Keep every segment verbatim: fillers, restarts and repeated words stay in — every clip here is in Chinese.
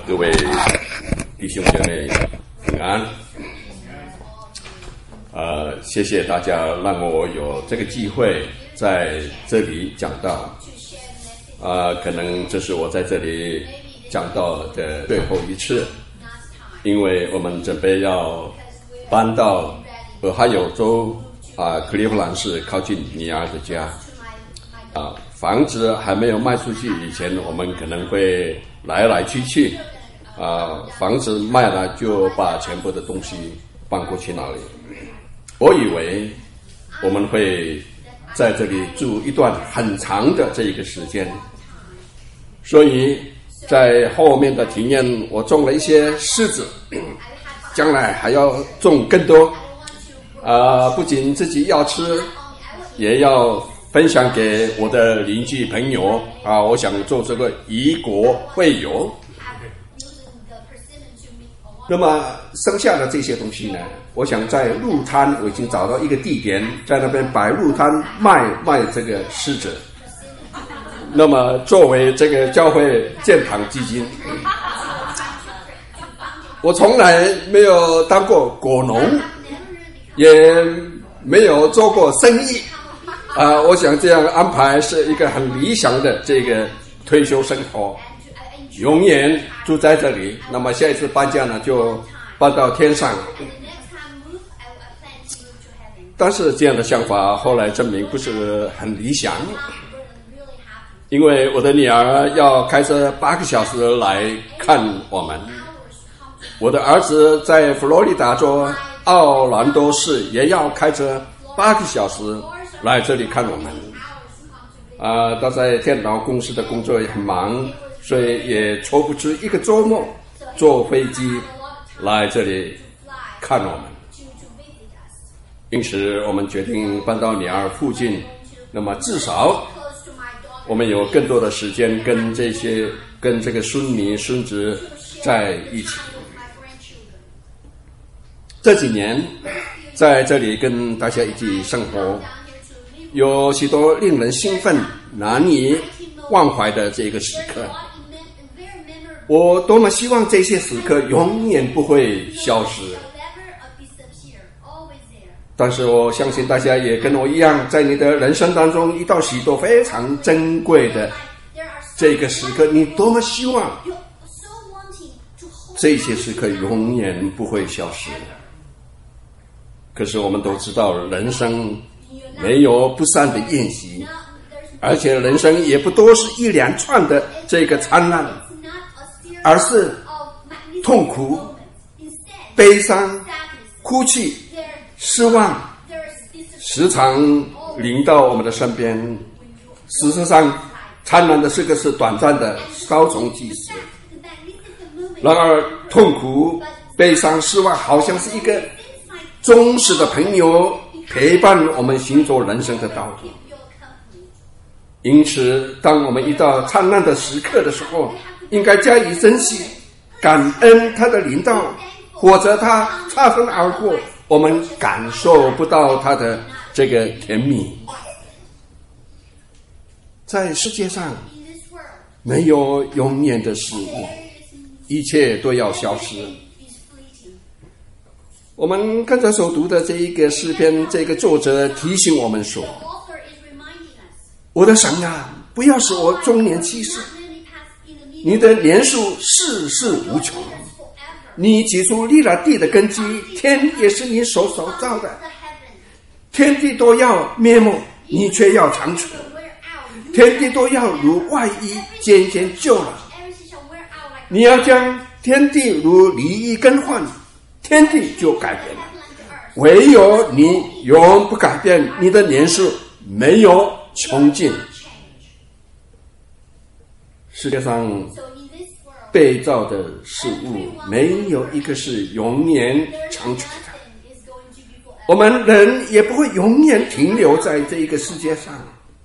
各位弟兄姐妹平安。呃，谢谢大家让我有这个机会在这里讲道。呃，可能这是我在这里讲道的最后一次，因为我们准备要搬到俄亥俄州啊、呃、克利夫兰市靠近尼尔的家。啊，房子还没有卖出去以前，我们可能会来来去去。啊，房子卖了就把全部的东西搬过去那里。我以为我们会在这里住一段很长的这一个时间，所以在后面的庭院我种了一些柿子，将来还要种更多。啊，不仅自己要吃，也要分享给我的邻居朋友啊！我想做这个以果会友。那么剩下的这些东西呢，我想在路摊我已经找到一个地点，在那边摆路摊卖卖这个柿子。那么作为这个教会建堂基金，我从来没有当过果农，也没有做过生意。啊、呃，我想这样安排是一个很理想的这个退休生活，永远住在这里。那么下一次搬家呢，就搬到天上。但是这样的想法后来证明不是很理想，因为我的女儿要开车八个小时来看我们，我的儿子在佛罗里达州奥兰多市也要开车八个小时来这里看我们。啊、呃，他在电脑公司的工作也很忙，所以也抽不出一个周末坐飞机来这里看我们。因此我们决定搬到尼尔附近，那么至少我们有更多的时间跟这些跟这个孙女孙子在一起。这几年在这里跟大家一起生活，有许多令人兴奋难以忘怀的这个时刻，我多么希望这些时刻永远不会消失。但是我相信大家也跟我一样，在你的人生当中遇到许多非常珍贵的这个时刻，你多么希望这些时刻永远不会消失。可是我们都知道，人生没有不散的宴席，而且人生也不多是一连串的这个灿烂，而是痛苦、悲伤、哭泣、失望，时常临到我们的身边。事实上，灿烂的时刻是短暂的，稍纵即逝。然而，痛苦、悲伤、失望，好像是一个忠实的朋友，陪伴我们行走人生的道路。因此，当我们遇到灿烂的时刻的时候，应该加以珍惜，感恩他的临到，或者他擦身而过，我们感受不到他的这个甜蜜。在世界上没有永远的事物，一切都要消失。我们刚才所读的这一个诗篇，这个作者提醒我们说，我的神啊，不要使我中年气逝，你的年数世世无穷，你起初立了地的根基，天也是你手所造的，天地都要灭没，你却要长存，天地都要如外衣渐渐旧了，你要将天地如离衣更换，天地就改变了，唯有你永不改变，你的年数没有穷尽。世界上被造的事物没有一个是永远长存的，我们人也不会永远停留在这一个世界上。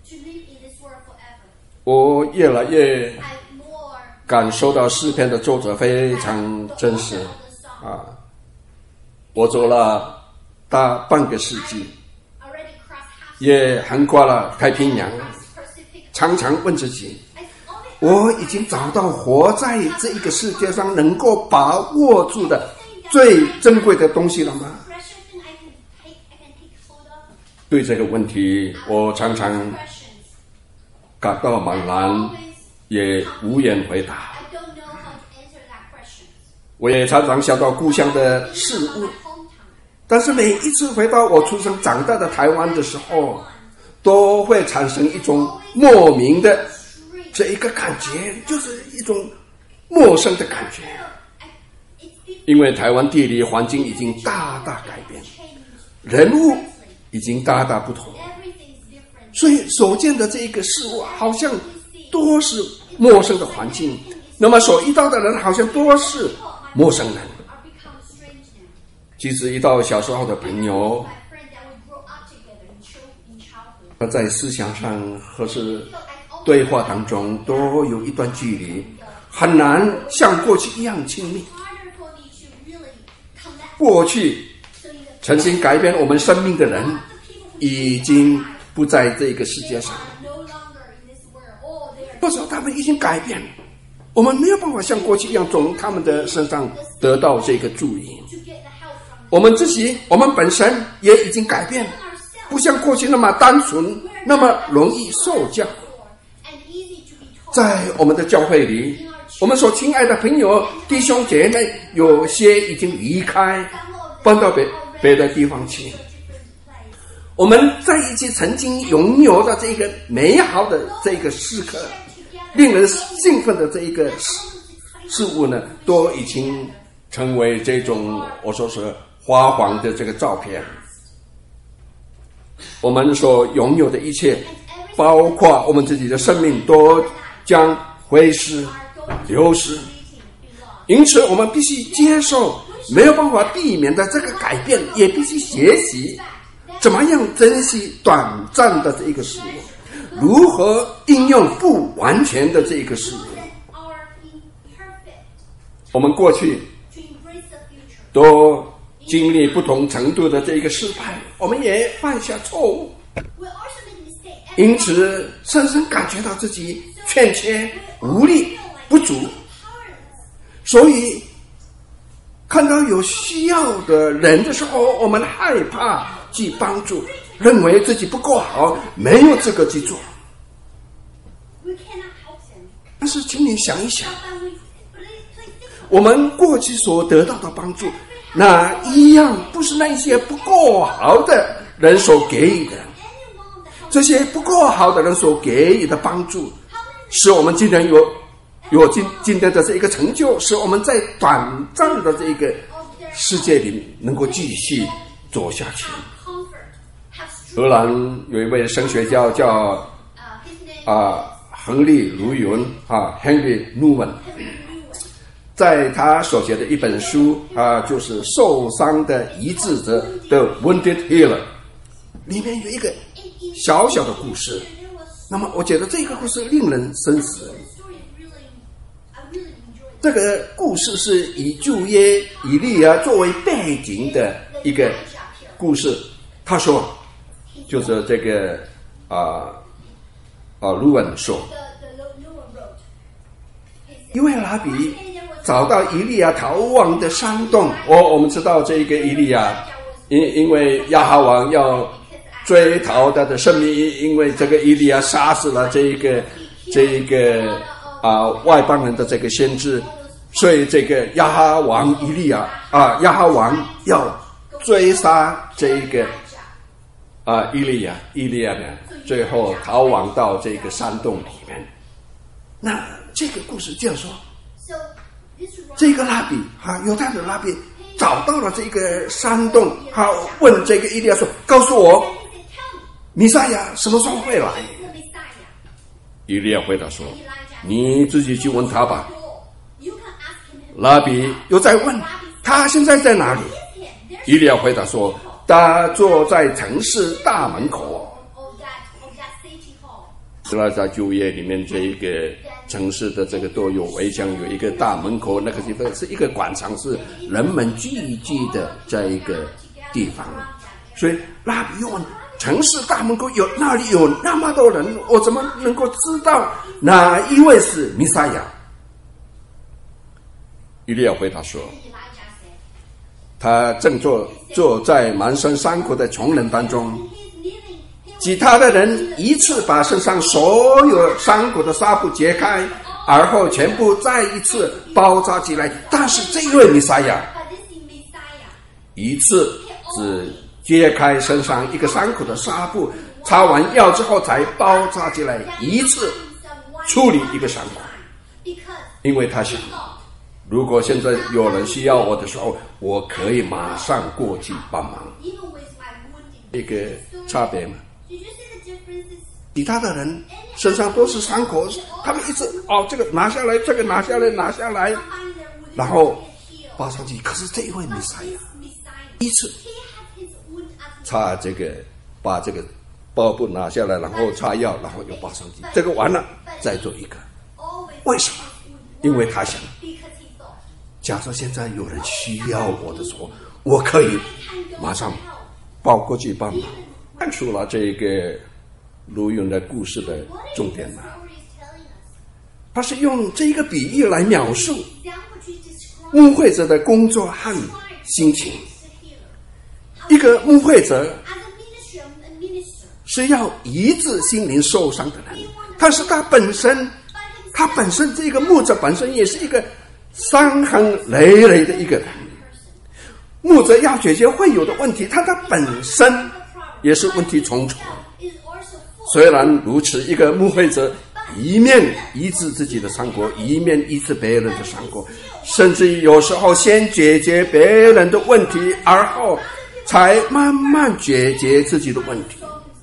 我越来越感受到诗篇的作者非常真实啊！我走了大半个世纪，也横跨了太平洋，常常问自己， 我已经找到活在这一个世界上能够把握住的最珍贵的东西了吗？ 对这个问题，我常常感到茫然，也无言回答。我也常常想到故乡的事物，但是每一次回到我出生长大的台湾的时候，都会产生一种莫名的这一个感觉，就是一种陌生的感觉。因为台湾地理环境已经大大改变，人物已经大大不同，所以所见的这一个事物好像都是陌生的环境，那么所遇到的人好像都是陌生人。即使遇到小时候的朋友，在思想上或是对话当中都有一段距离，很难像过去一样亲密。过去曾经改变我们生命的人已经不在这个世界上，或者他们已经改变，我们没有办法像过去一样从他们的身上得到这个注意。我们自己，我们本身也已经改变，不像过去那么单纯，那么容易受教。在我们的教会里，我们所亲爱的朋友弟兄姐妹有些已经离开，搬到别别的地方去。我们在一起曾经拥有的这个美好的这个时刻，令人兴奋的这一个事物呢，都已经成为这种我说是花黄的这个照片。我们所拥有的一切，包括我们自己的生命，都将挥失流失。因此我们必须接受没有办法避免的这个改变，也必须学习怎么样珍惜短暂的这一个事物，如何应用不完全的这一个事物。我们过去都经历不同程度的这一个失败，我们也犯下错误，因此深深感觉到自己欠缺、无力、不足。所以看到有需要的人的时候，我们害怕去帮助，认为自己不够好，没有资格去做。但是请你想一想，我们过去所得到的帮助，那一样不是那些不够好的人所给予的。这些不够好的人所给予的帮助，使我们今天有有今今天的这一个成就，使我们在短暂的这一个世界里能够继续走下去。荷兰有一位神学家叫啊亨利·卢云啊 Henry Nouwen， 在他所写的一本书啊，就是受伤的医治者的 Wounded Healer， 里面有一个小小的故事。那么我觉得这个故事令人深思。这个故事是以旧约以利亚作为背景的一个故事。他说，就是这个啊啊卢文说，一位拉比找到以利亚逃亡的山洞。哦，我们知道这个以利亚，因因为亚哈王要追讨他的生命，因为这个以利亚杀死了这个这个啊外邦人的这个先知，所以这个亚哈王以利亚啊亚哈王要追杀这个啊以利亚，以利亚呢最后逃亡到这个山洞里面。那这个故事这样说，这个拉比哈犹太的拉比找到了这个山洞，他问这个以利亚说，告诉我弥赛亚什么时候会来？以利亚回答说，你自己去问他吧。拉比又在问，他现在在哪里？以利亚回答说，他坐在城市大门口。是吧，在旧约里面，这一个城市的这个都有围墙，有一个大门口，那个地方是一个广场，是人们聚集的这一个地方。所以拉比又问， 城市大门口有那里有那么多人，我怎么能够知道哪一位是弥赛亚？ 以利亚回答说，他正坐坐在满身伤口的穷人当中， 其他的人一次把身上所有伤口的纱布揭开，而后全部再一次包扎起来。但是这位弥赛亚一次只揭开身上一个伤口的纱布，擦完药之后才包扎起来，一次处理一个伤口。因为他想，如果现在有人需要我的时候，我可以马上过去帮忙。一个差别嘛，其他的人身上都是伤口，他们一直哦，这个拿下来，这个拿下来，拿下来，然后包上去。可是这一位弥赛亚一次擦这个，把这个包布拿下来，然后擦药，然后又包上去，这个完了再做一个。为什么？因为他想，假设现在有人需要我的时候，我可以马上抱过去帮忙。看出了这个卢云的故事的重点了，他是用这个比喻来描述牧会者的工作和心情。一个牧会者是要医治心灵受伤的人，但是他本身他本身这个牧者本身也是一个伤痕累累的一个人。牧者要解决会有的问题，但他本身也是问题重重。虽然如此，一个牧会者一面医治自己的伤口，一面医治别人的伤口，甚至于有时候先解决别人的问题，而后才慢慢解决自己的问题。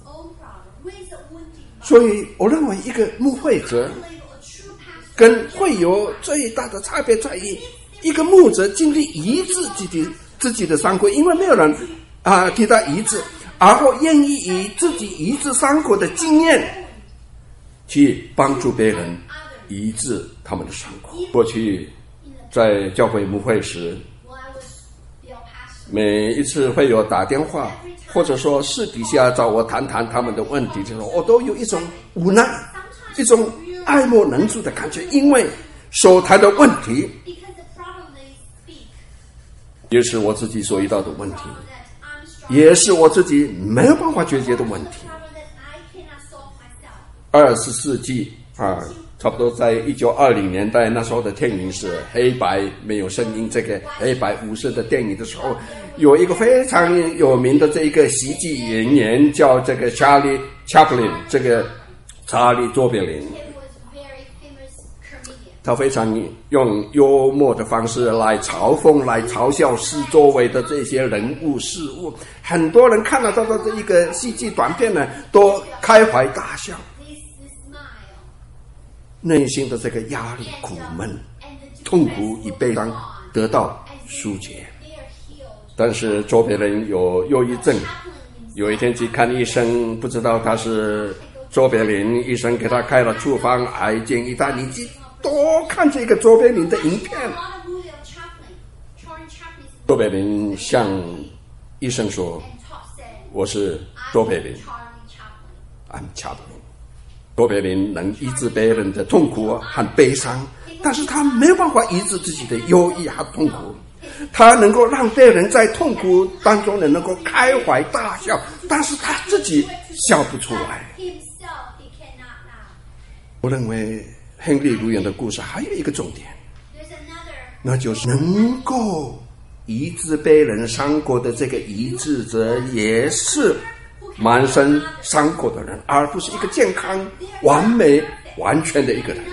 所以我认为一个牧会者跟会有最大的差别在于，一个牧者尽力医治自己自己的伤口，因为没有人啊替他医治，而后愿意以自己医治伤口的经验去帮助别人医治他们的伤口。过去在教会牧会时，每一次会有打电话或者说私底下找我谈谈他们的问题的时候，我都有一种无奈，一种爱莫能助的感觉，因为所谈的问题也是我自己所遇到的问题，也是我自己没有办法解决的问题。二十世纪啊，差不多在一九二零年代，那时候的电影是黑白没有声音，这个黑白无声的电影的时候，有一个非常有名的这一个喜剧演员叫这个 Charlie Chaplin， 这个查理卓别林，他非常用幽默的方式来嘲讽、来嘲笑四周围的这些人物事物。很多人看了他的这一个戏剧短片呢，都开怀大笑，内心的这个压力、苦闷、痛苦与悲伤得到疏解。但是周别林有忧郁症，有一天去看医生，不知道他是周别林，医生给他开了处方，还建议他你去多看这个周别林的影片。周别林向医生说，我是周别林 I'm Chaplin。 周别林能医治别人的痛苦和悲伤，但是他没有办法医治自己的忧郁和痛苦。他能够让别人在痛苦当中能够开怀大笑，但是他自己笑不出来。我认为亨利·卢远的故事还有一个重点，那就是能够医治别人伤口的这个医治者也是满身伤口的人，而不是一个健康、完美、完全的一个人。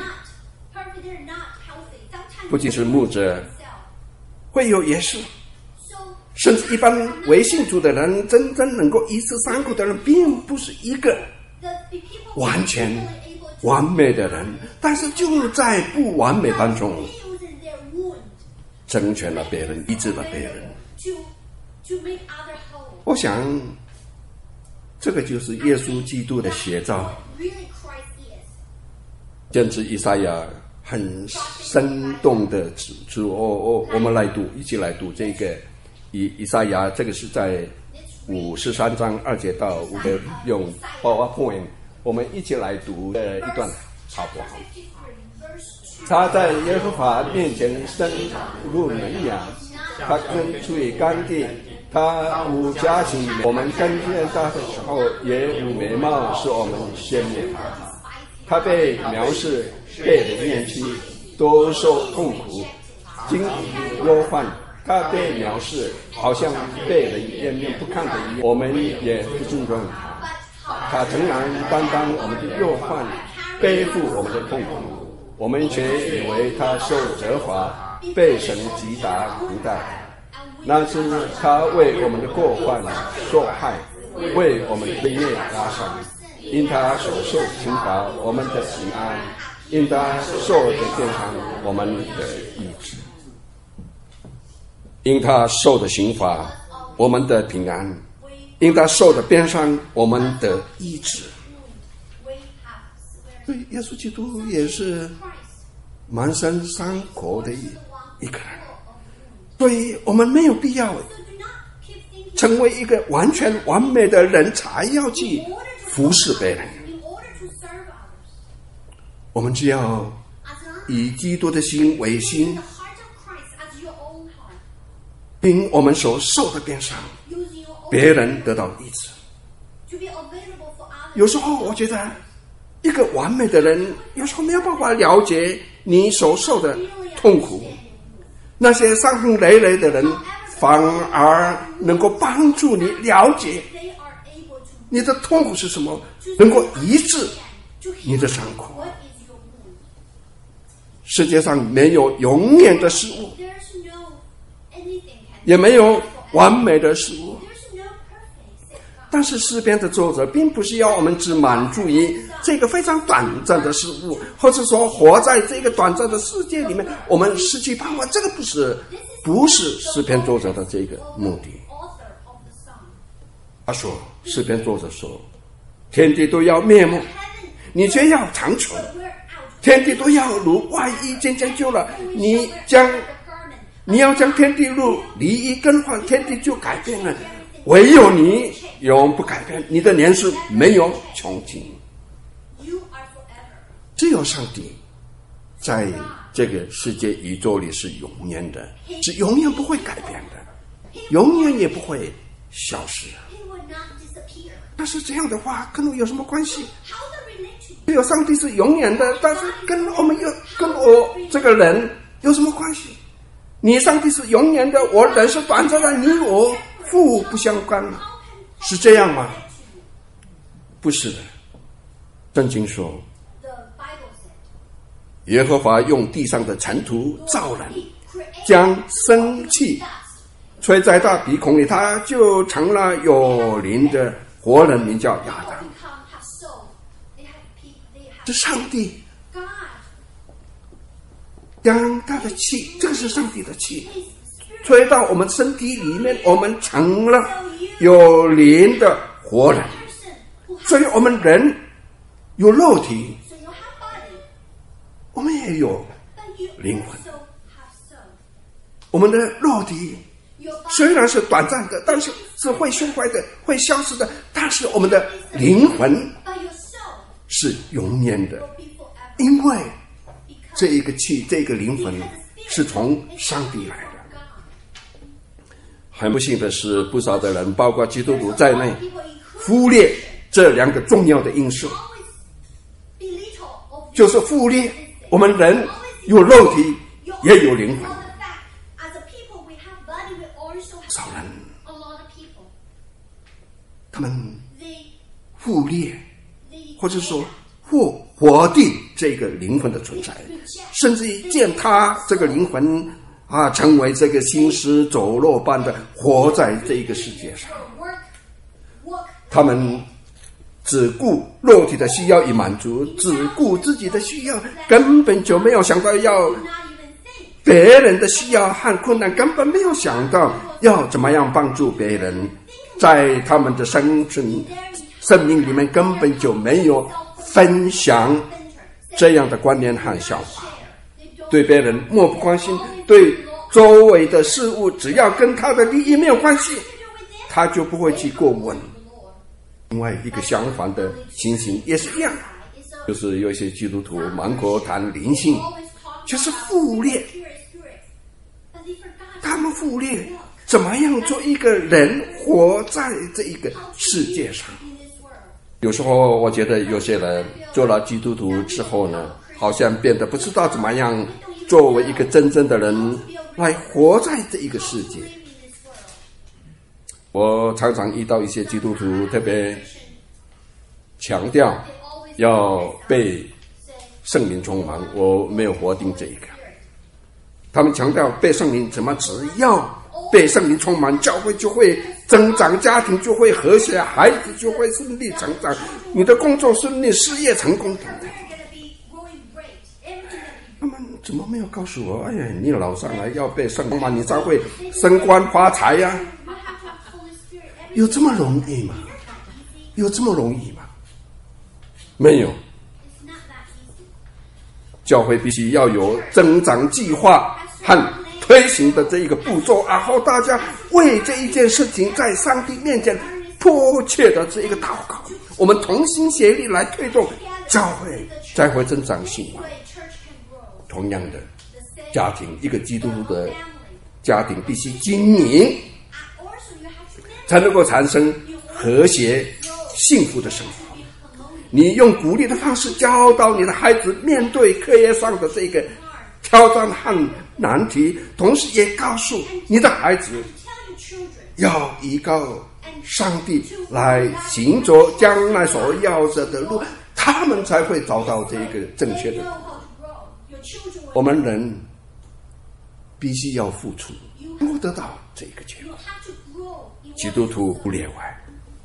不仅是牧者，会有也是，甚至一般为信主的人，真正能够医治伤口的人，并不是一个完全完美的人，但是就在不完美当中成全了别人，医治了别人。我想这个就是耶稣基督的写照。先知以赛亚很生动的指出，哦哦，我们来读，一起来读这个以以赛亚，这个是在五十三章二节到五节，用 PowerPoint， 我们一起来读的一段，好不好？他在耶和华面前深入门牙，他跟最干地，他无家庭，我们看见他的时候也无美貌，使我们羡慕他。他被描视背的怨气，多受痛苦，经忧患。他被藐视，好像被人掩面不看的一样，我们也不尊重他。他诚然担当我们的忧患，背负我们的痛苦，我们却以为他受责罚，被神击打苦待。那是他为我们的过患受害，为我们的罪孽压伤。因他所受刑罚，我们的平安；因他受的鞭伤，我们的医治。因他受的刑罚，我们的平安；因他受的鞭伤，我们的医治。对，耶稣基督也是满身伤口的一个人，所以我们没有必要成为一个完全完美的人才要去服侍别人。我们只要以基督的心为心，因我们所受的鞭伤，别人得到医治。有时候我觉得一个完美的人有时候没有办法了解你所受的痛苦，那些伤痕累累的人反而能够帮助你了解你的痛苦是什么，能够医治你的伤口。世界上没有永远的事物，也没有完美的事物，但是诗篇的作者并不是要我们只满足于这个非常短暂的事物，或者说活在这个短暂的世界里面我们失去盼望，这个不是不是诗篇作者的这个目的。他说，诗篇作者说，天地都要灭没，你却要长存；天地都要如外衣渐渐旧了，你将你要将天地路离一更换，天地就改变了。唯有你永不改变，你的年数没有穷尽。只有上帝在这个世界宇宙里是永远的，是永远不会改变的，永远也不会消失。但是这样的话跟我有什么关系？只有上帝是永远的，但是跟我们有跟我这个人有什么关系？你上帝是永远的，我人是短暂的，你我互不相干，是这样吗？不是的。圣经说，耶和华用地上的尘土造人，将生气吹在他鼻孔里，他就成了有灵的活人，名叫亚当。是上帝将他的气，这个是上帝的气，吹到我们身体里面，我们成了有灵的活人。所以我们人有肉体，我们也有灵魂。我们的肉体虽然是短暂的，但是是会损坏的，会消失的，但是我们的灵魂是永远的，因为这一个气，这个灵魂是从上帝来的。很不幸的是，不少的人，包括基督徒在内，忽略这两个重要的因素，就是忽略我们人有肉体也有灵魂。少人他们忽略或者说或否定这个灵魂的存在，甚至于见他这个灵魂啊，成为这个行尸走肉般的活在这个世界上。他们只顾肉体的需要与满足，只顾自己的需要，根本就没有想到要别人的需要和困难，根本没有想到要怎么样帮助别人。在他们的生存生命里面根本就没有分享这样的观念和想法，对别人漠不关心，对周围的事物只要跟他的利益没有关系， 他就不会去过问。另外一个相反的情形也是一样，就是有一些基督徒满口谈灵性，就是忽略，他们忽略怎么样做一个人活在这一个世界上。有时候我觉得有些人做了基督徒之后呢，好像变得不知道怎么样作为一个真正的人来活在这一个世界。我常常遇到一些基督徒特别强调要被圣灵充满，我没有否定这一个。他们强调被圣灵怎么，只要被圣灵充满，教会就会增长，家庭就会和谐，孩子就会顺利成长，你的工作顺利，事业成功等等。他们怎么没有告诉我，哎呀，你老上来要被圣灵充满，你才会升官发财呀、啊？有这么容易吗？有这么容易吗？没有。教会必须要有增长计划和推行的这一个步骤，然后大家为这一件事情在上帝面前迫切的这一个祷告，我们同心协力来推动教会才会增长兴旺。同样的，家庭，一个基督徒的家庭必须经营，才能够产生和谐幸福的生活。你用鼓励的方式教导你的孩子面对课业上的这个挑战和难题，同时也告诉你的孩子要依靠上帝来行走将来所要着的路，他们才会找到这个正确的路。我们人必须要付出，能够得到这个结果。基督徒不例外。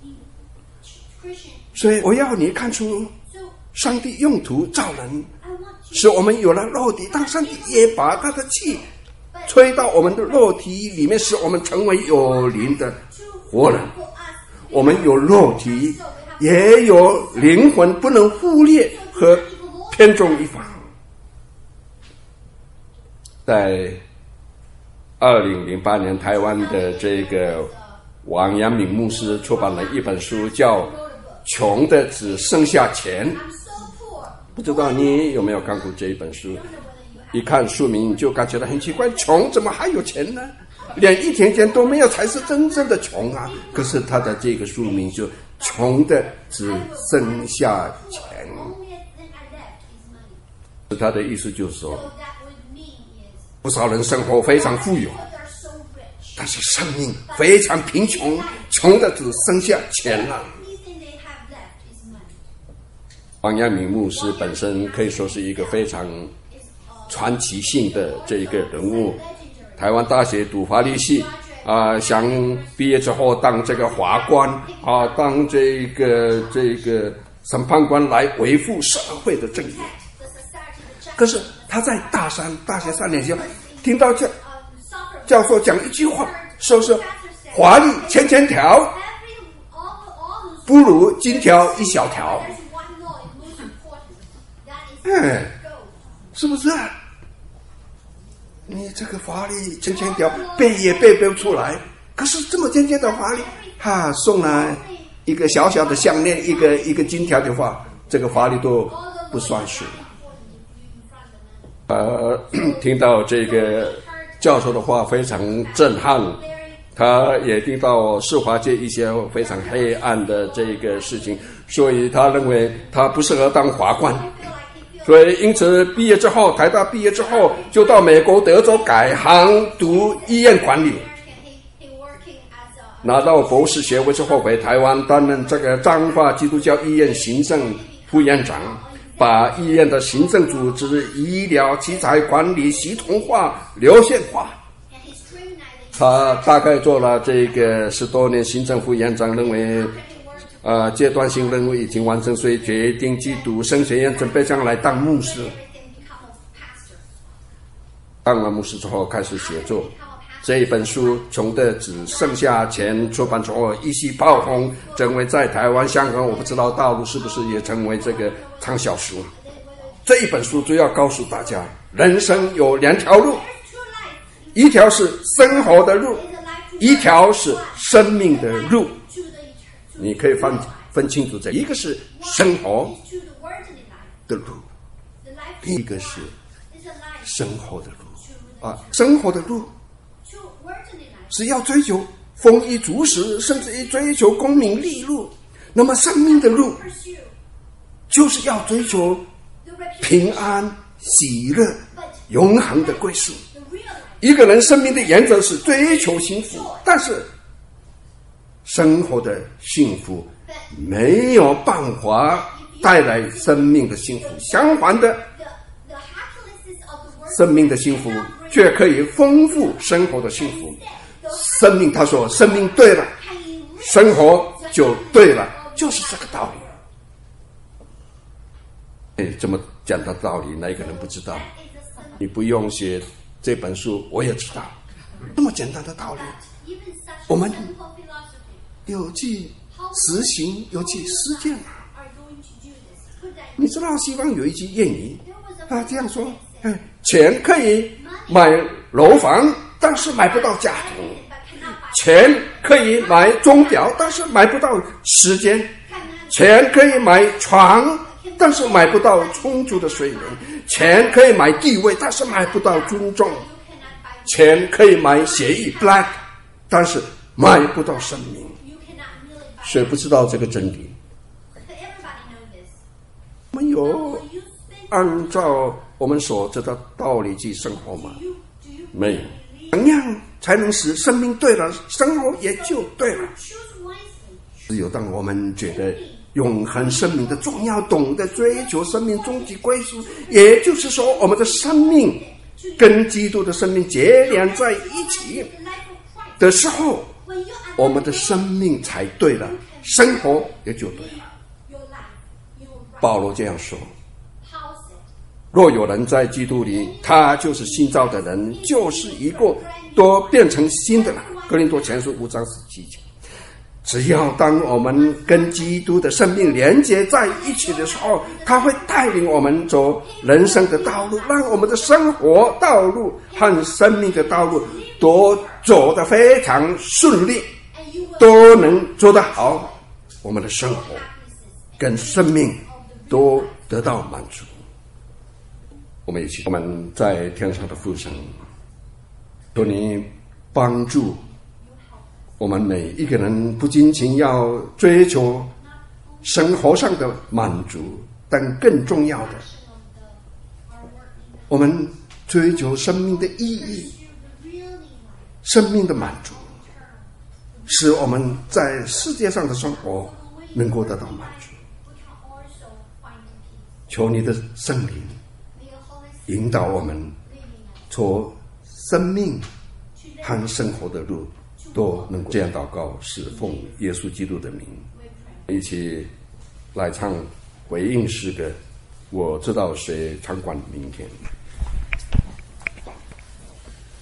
所以我要你看出上帝用途造人，使我们有了肉体，但上帝也把他的气吹到我们的肉体里面，使我们成为有灵的活人。我们有肉体也有灵魂，不能忽略和偏重一方。在二零零八年，台湾的这个王阳明牧师出版了一本书，叫穷的只剩下钱。不知道你有没有看过这一本书？一看书名就感觉到很奇怪，穷怎么还有钱呢？连一点钱都没有才是真正的穷啊！可是他的这个书名就穷的只剩下钱。他的意思就是说，不少人生活非常富有，但是生命非常贫穷，穷的只剩下钱了。王阳明牧师本身可以说是一个非常传奇性的这一个人物。台湾大学读法律系啊、呃，想毕业之后当这个法官啊、呃，当这个这个审判官来维护社会的正义。可是他在大三大学三年级听到教教授讲一句话，说是法律千千条，不如金条一小条。哎，是不是啊？你这个法律千千条背也背不出来，可是这么简单的法律，哈、啊，送了一个小小的项链，一个一个金条的话，这个法律都不算数了。呃，听到这个教授的话非常震撼，他也听到世华界一些非常黑暗的这个事情，所以他认为他不适合当法官。所以因此毕业之后，台大毕业之后就到美国德州改行读医院管理，拿到博士学位之后回台湾担任这个彰化基督教医院行政副院长，把医院的行政组织、医疗器材管理系统化、流线化。他大概做了这个十多年行政副院长，认为呃，阶段性任务已经完成，所以决定去读神学院，准备将来当牧师。当了牧师之后，开始写作。这一本书《穷的只剩下钱》出版之后一夕爆红，成为在台湾、香港，我不知道大陆是不是也成为这个畅销书。这一本书主要告诉大家，人生有两条路，一条是生活的路，一条是生命的路。你可以分分清楚这一个是生活的路，另一个是生活的路啊，生活的路是要追求丰衣足食，甚至于追求功名利禄。那么生命的路就是要追求平安、喜乐、永恒的归宿。一个人生命的原则是追求幸福，但是生活的幸福没有办法带来生命的幸福，相反的，生命的幸福却可以丰富生活的幸福。生命，他说，生命对了，生活就对了，就是这个道理。哎，这么讲的道理，哪一个人不知道？你不用写这本书，我也知道，这么简单的道理，我们有去实行，有去实践啊。你知道西方有一句谚语，他这样说：哎，钱可以买楼房，但是买不到家庭；钱可以买钟表，但是买不到时间；钱可以买床，但是买不到充足的睡眠；钱可以买地位，但是买不到尊重；钱可以买协议 black， 但是买不到生命。谁不知道这个真理？我们有按照我们所知道道理去生活吗？没有。怎样才能使生命对了，生活也就对了？只有当我们觉得永恒生命的重要，懂得追求生命终极归宿，也就是说，我们的生命跟基督的生命结连在一起的时候，我们的生命才对了，生活也就对了。保罗这样说：若有人在基督里，他就是新造的人，就是一个都变成新的了。哥林多前书五章十七节。只要当我们跟基督的生命连接在一起的时候，他会带领我们走人生的道路，让我们的生活道路和生命的道路都走得非常顺利，都能做得好，我们的生活跟生命都得到满足。我们一起，我们在天上的父神，求你帮助我们每一个人，不仅仅要追求生活上的满足，但更重要的，我们追求生命的意义，生命的满足，使我们在世界上的生活能够得到满足。求你的圣灵引导我们从生命和生活的路都能够这样祷告，是奉耶稣基督的名。一起来唱回应诗歌，我知道谁掌管明天。